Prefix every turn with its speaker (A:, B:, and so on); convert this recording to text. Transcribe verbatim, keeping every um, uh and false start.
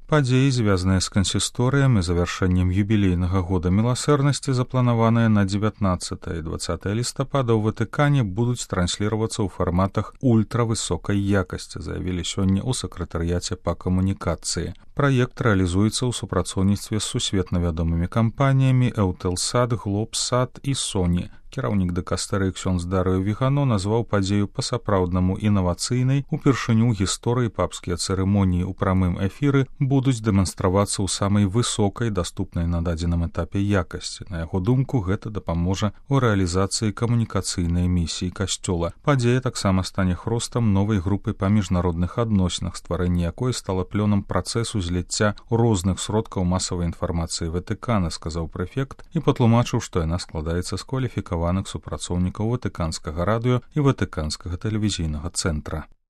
A: Падзеі, звязаныя з кансісторыям і завяршэннем юбілейнага года міласэрнасці, запланаваныя на дзевятнаццатае і дваццатае лістапада ў Ватыкане, будуць трансліравацца ў фарматах ультравысокай якасці, заявілі сёння ў сакратарыяце па камунікацыі. Праект рэалізуецца ў супрацоўніцтве з сусветна вядомымі кампаніямі Eutelsat, Globsat і Sony. Кіраўнік дыкастэрыі ксёндз Дарыё Вігано назваў падзею па-сапраўднаму інавацыйнай. Упершыню ў гісторыі папскія цырымоніі ў прамым эфіры будуць дэманстравацца ў самай высокай, даступнай на дадзеным этапе якасці. На яго думку, гэта дапаможа ў рэалізацыі камунікацыйнай місіі касцёла. Падзея таксама стане хростам новай групы па міжнародных адносінах, стварэнне якой стала плёнам працэсу зліцця розных сродкаў масавай інфармацыі Ватыкана, сказаў прэфект і патлумачыў, што яна складаецца з кваліфікаваных супрацоўнікаў ватыканскага радыё і ватыканскага тэлевізійнага цэнтра.